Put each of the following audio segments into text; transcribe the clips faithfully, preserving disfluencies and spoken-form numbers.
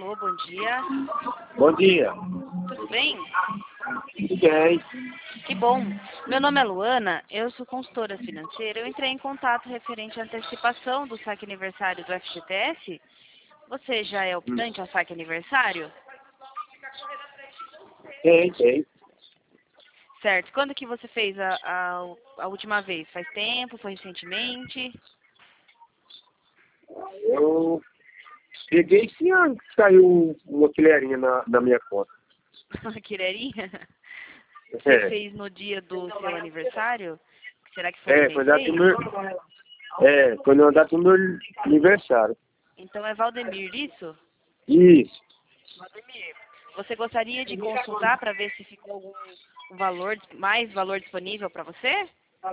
Alô, bom dia. Bom dia. Tudo bem? Tudo bem? Que bom. Meu nome é Luana, eu sou consultora financeira. Eu entrei em contato referente à antecipação do saque aniversário do F G T S. Você já é optante ao saque aniversário? Tem, tem. Certo. Quando que você fez a, a, a última vez? Faz tempo? Foi recentemente? Eu peguei esse ano que saiu uma colherinha na, na minha conta. Uma quirerinha? Você É, fez no dia do seu aniversário? Será que foi é no foi, mês data seis? do meu, é, foi na data do meu aniversário. Então é Valdemir, isso? Isso. Você gostaria de consultar para ver se ficou algum um valor, mais valor disponível para você? É,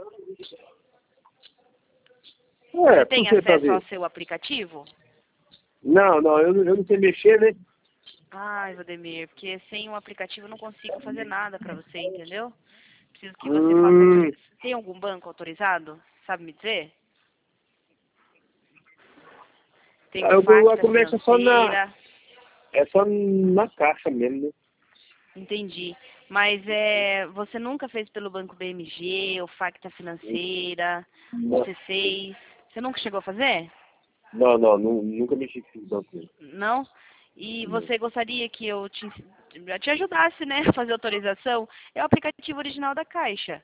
Você por tem que acesso ao fazer? seu aplicativo? Não, não, eu, não- eu não sei mexer, né? Ai, Valdemir, porque sem o aplicativo eu não consigo fazer nada para você, entendeu? Preciso que você faça Hum, autorização. Tem algum banco autorizado? Sabe me dizer? Tem o eu, eu Facta começo só na, Financeira. é só na caixa mesmo, né? Entendi. Mas é, você nunca fez pelo Banco B M G, o Facta Financeira, o Não, C seis? Você nunca chegou a fazer? não, não, nu- nunca mexi com esse banco. Não? E Não. você gostaria que eu te, ens- te ajudasse, né, a fazer autorização? É o aplicativo original da Caixa.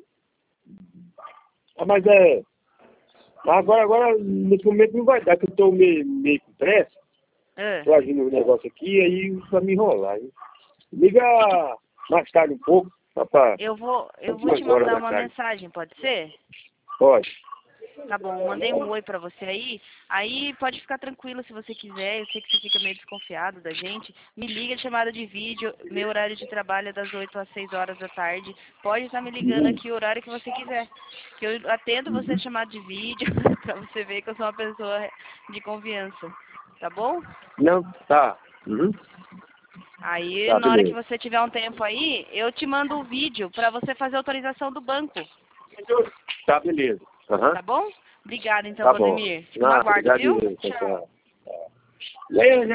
Ah, mas é, agora, agora, nesse momento não vai dar, que eu tô meio, meio com pressa. Ah, Tô agindo um negócio aqui, aí vai me enrolar. Hein? Liga e que, mais tarde um pouco, só pra eu vou, eu vou te duas horas mandar da uma tarde. mensagem, pode ser? Pode. Tá bom, mandei um oi pra você aí. Aí pode ficar tranquilo se você quiser. Eu sei que você fica meio desconfiado da gente. Me liga de chamada de vídeo. Meu horário de trabalho é das oito às seis horas da tarde. Pode estar me ligando Uhum. aqui o horário que você quiser. Que eu atendo você de chamada de vídeo pra você ver que eu sou uma pessoa de confiança. Tá bom? Não, tá. Uhum. Aí, Tá, na hora que beleza. você tiver um tempo aí, eu te mando o vídeo pra você fazer a autorização do banco. Tá, beleza. Aham. Tá bom? Obrigada, então, Tá bom. Valdemir. Fico no Ah, aguardo, obrigado. viu? Tchau, tchau. E aí,